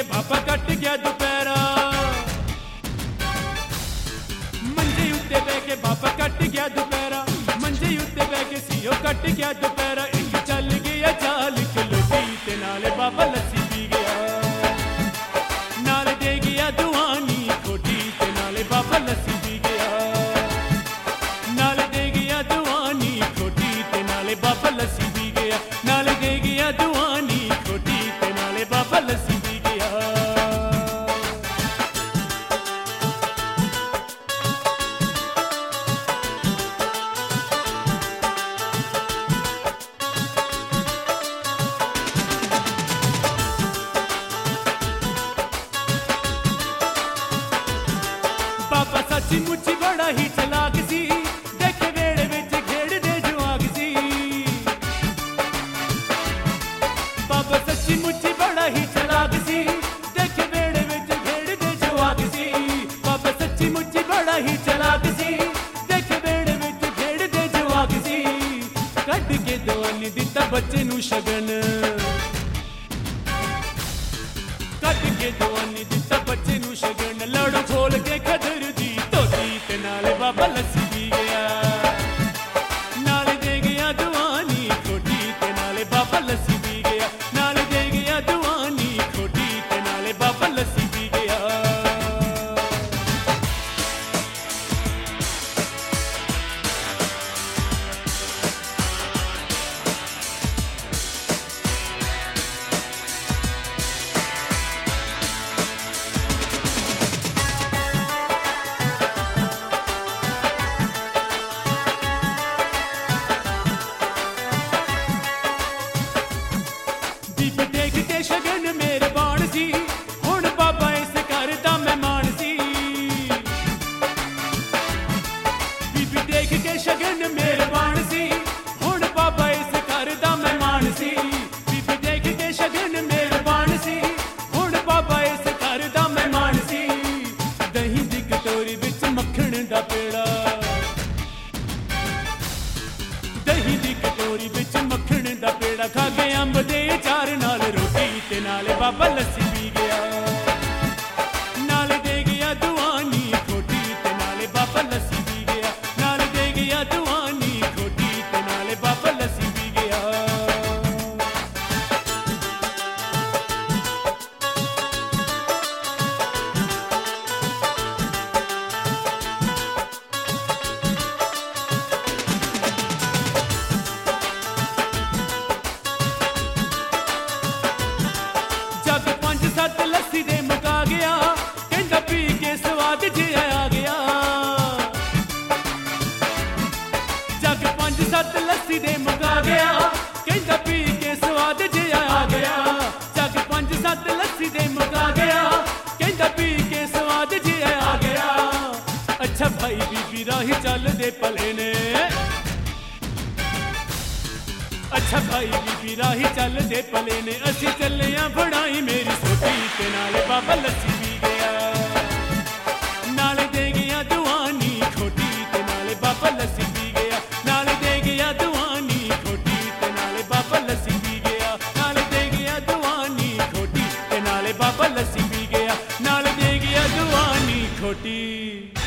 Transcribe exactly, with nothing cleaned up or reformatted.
के बाबा कट गया दोपहरा, मंजे उत्ते बह के बाबा कट गया दोपहरा, मंजे उत्ते बह के सीओ कट गया दोपहरा। एक चल गया चाल किलोटी ते नाले बाबा लस्सी पी गया, नाले दे गया दुआनी खोटी ते नाले बाबा लस्सी पी गया, नाले दे गया दुआनी खोटी ते नाले बाबा लस्सी पी गया, नाले दे गया दुआनी खोटी ते नाले बाबा लस्सी पी गया। बाबा सच्ची मुच्ची बड़ा ही चलाक सी, देखे वेड़े विच खेड़दे जवाक सी। बाबा सच्ची मुच्ची बड़ा ही चलाक सी, देखे वेड़े विच खेड़दे जवाक सी। बाबा सच्ची मुच्ची बड़ा ही चलाक सी, देखे वेड़े विच खेड़दे जवाक सी। कट के दवानी दिता बच्चे नू शगन, कट के दवानी दिता बच्चे नू शगन। लड़ो खोल के खदर दी धोती ते नाले बाबा लस्सी पी गया, नाले दे गया दुआनी खोटी ते नाले बाबा लस्सी पी गया, नाले दे गया दुआनी खोटी ते नाले बाबा लस्सी पी गया। बीबी देख के शगन मेरे बाण सी, हुण बाबा इस घर दा मेहमान सी। बीबी देख के शगन मेरे बाण सी, हुण बाबा इस घर दा मेहमान सी। बीबी देख के शगन मेरे बाण सी, हुण बाबा इस घर दा मेहमान सी। दही दी कटोरी विच मक्खण दा पेड़ा, दही दी कटोरी विच मक्खण दा पेड़ा। खा के अंब दे चार नाल रोटी ते नाले बाबा लस्सी पी गया, नाले दे गया दुआनी खोटी ते नाले बाबा लस्सी पी गया, नाले दे गया दुआनी खोटी ते नाले बाबा लस्सी पी गया। जग पंज सत्त लस्सी दे मुका गया, कहंदा पी के स्वाद जिहा आ गया। जग पंज सत्त लस्सी दे मुका गया, कहंदा पी के स्वाद जिहा आ गया। जग पंज सत्त लस्सी दे मुका गया, कहंदा पी के स्वाद जिहा आ गया। अच्छा भाई बीबी राही चलदे भले ने, अच्छा भाई बीबी राही चलदे भले ने। असी चलिया फड़ाई मेरी सोटी ते नाले बाबा लस्सी पी गया, नाले दे गया दुआनी खोटी ते नाले बाबा लस्सी पी गया, नाले दे गया दुआनी खोटी ते नाले बाबा लस्सी पी गया, नाले दे गया दुआनी खोटी ते नाले बाबा लस्सी पी गया, नाले दे गया दुआनी खोटी।